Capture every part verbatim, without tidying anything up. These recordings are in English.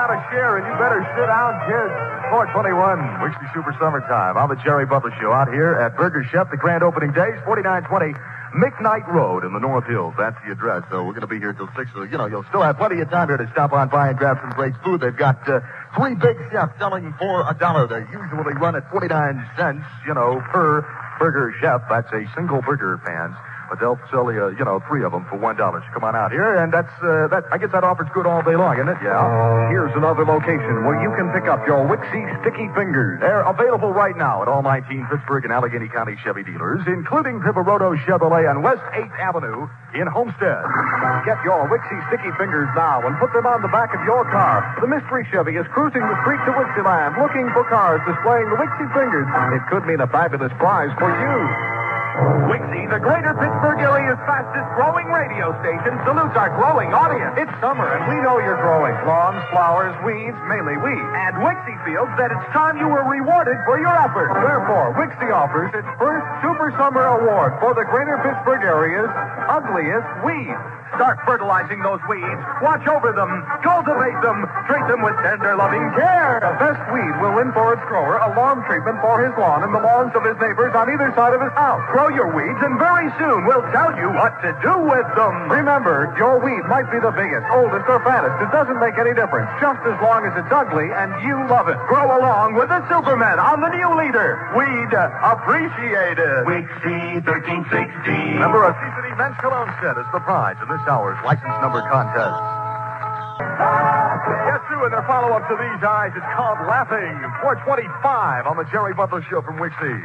down a share, and you better sit down, kids. four twenty-one, Wixie Super Summertime. I'm the Jerry Butler Show out here at Burger Chef. The grand opening day is forty-nine twenty McKnight Road in the North Hills. That's the address. So we're going to be here till six. So, you know, you'll still have plenty of time here to stop on by and grab some great food. They've got uh, three big chefs selling for a dollar. They usually run at forty-nine cents, you know, per burger chef. That's a single burger pan. But they'll sell you, you know, three of them for one dollar. So come on out here, and that's, uh, that, I guess that offer's good all day long, isn't it? Yeah. Here's another location where you can pick up your Wixie Sticky Fingers. They're available right now at all nineteen Pittsburgh and Allegheny County Chevy dealers, including Pivaroto Chevrolet on West eighth Avenue in Homestead. Get your Wixie Sticky Fingers now and put them on the back of your car. The mystery Chevy is cruising the streets of Wixieland looking for cars displaying the Wixie Fingers. It could mean a fabulous prize for you. Wixie, the greater Pittsburgh area's fastest growing radio station, salutes our growing audience. It's summer, and we know you're growing. Lawns, flowers, weeds, mainly weeds. And Wixie feels that it's time you were rewarded for your effort. Therefore, Wixie offers its first Super Summer Award for the greater Pittsburgh area's ugliest weeds. Start fertilizing those weeds. Watch over them. Cultivate them. Treat them with tender, loving care. The best weed will win for its grower a lawn treatment for his lawn and the lawns of his neighbors on either side of his house. Grow your weeds, and very soon we'll tell you what to do with them. Remember, your weed might be the biggest, oldest, or fattest. It doesn't make any difference, just as long as it's ugly and you love it. Grow along with the Supermen on the new leader, Weed Appreciated. Wixie thirteen sixty. Remember, a Seasoning Men's Cologne set is the prize in this hour's license number contest. Yes, Sue, and their follow-up to these eyes is called Laughing. four twenty-five on the Jerry Butler Show from Wixie.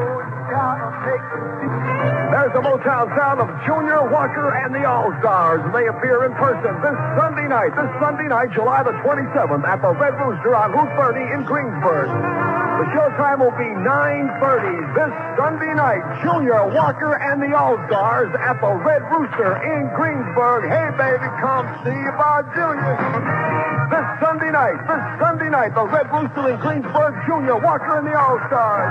There's the Motown sound of Junior Walker and the All-Stars. They appear in person this Sunday night, this Sunday night, July the twenty-seventh, at the Red Rooster on Route thirty in Greensburg. The showtime will be nine thirty this Sunday night. Junior Walker and the All-Stars at the Red Rooster in Greensburg. Hey, baby, come see about Junior. This Sunday night, this Sunday night, the Red Rooster in Greensburg, Junior Walker and the All-Stars.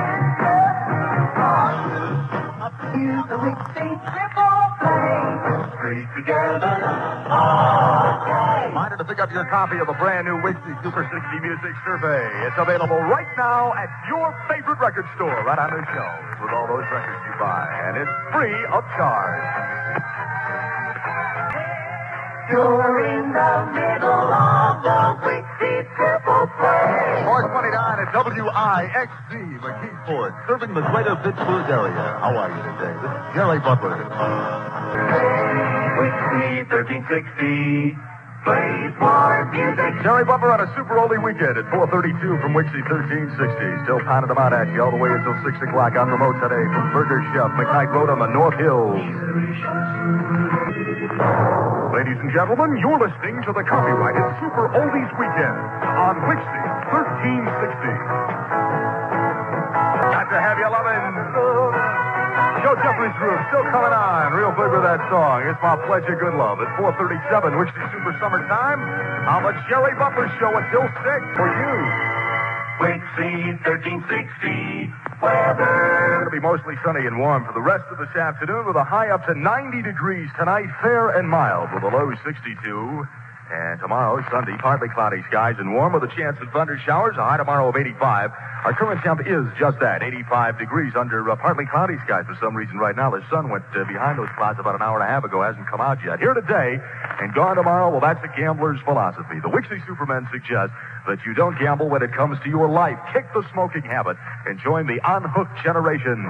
Reminder to pick up your copy of the brand new Wixie Super sixty Music Survey. It's available right now at your favorite record store, right on the shelves with all those records you buy, and it's free of charge. You're in the middle of the Wixie Triple Play. four twenty-nine at W I X Z McKeesport, serving the greater Pittsburgh area. How are you today? This is Jerry Butler. Wixie thirteen sixty plays more music. Jerry Butler on a super oldie weekend at four thirty-two from Wixie thirteen sixty. Still pounding them out at you all the way until six o'clock on remote today from Burger Chef, McKnight Road on the North Hills. Ladies and gentlemen, you're listening to the copyrighted Super Oldies Weekend on Wixie thirteen sixty. Got to have you loving. Joe Jeffries Group still coming on. Real big with that song. It's my Pledge of Good Love at four thirty-seven, Wixie Super Summertime. On the Jerry Butler Show until six for you. Wixie thirteen sixty weather. It's going to be mostly sunny and warm for the rest of this afternoon with a high up to ninety degrees tonight, fair and mild with a low sixty-two. And tomorrow, Sunday, partly cloudy skies and warm with a chance of thunder showers, a high tomorrow of eighty-five. Our current temp is just that, eighty-five degrees under uh, partly cloudy skies for some reason right now. The sun went uh, behind those clouds about an hour and a half ago, hasn't come out yet. Here today and gone tomorrow, well, that's a gambler's philosophy. The Wixie Supermen suggest that you don't gamble when it comes to your life. Kick the smoking habit and join the unhooked generation.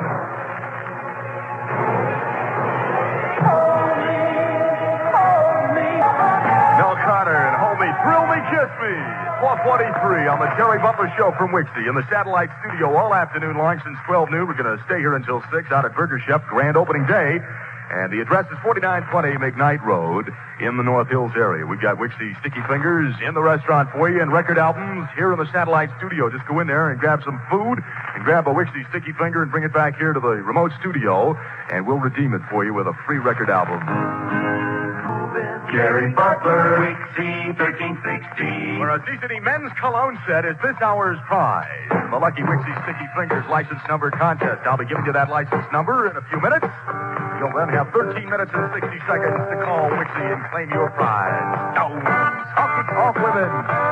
Mel Carter and Hold Me, Thrill Me, Kiss Me. four forty-three on the Jerry Butler Show from Wixie in the satellite studio all afternoon long since twelve noon. We're going to stay here until six out at Burger Chef, grand opening day. And the address is forty-nine twenty McKnight Road in the North Hills area. We've got Wixie Sticky Fingers in the restaurant for you and record albums here in the satellite studio. Just go in there and grab some food and grab a Wixie Sticky Finger and bring it back here to the remote studio, and we'll redeem it for you with a free record album. Jerry Butler, Wixie thirteen sixty. For a Seasoning Men's Cologne set is this hour's prize. The Lucky Wixie Sticky Fingers license number contest. I'll be giving you that license number in a few minutes. You'll then have thirteen minutes and sixty seconds to call Wixie and claim your prize. No, talk, talk women.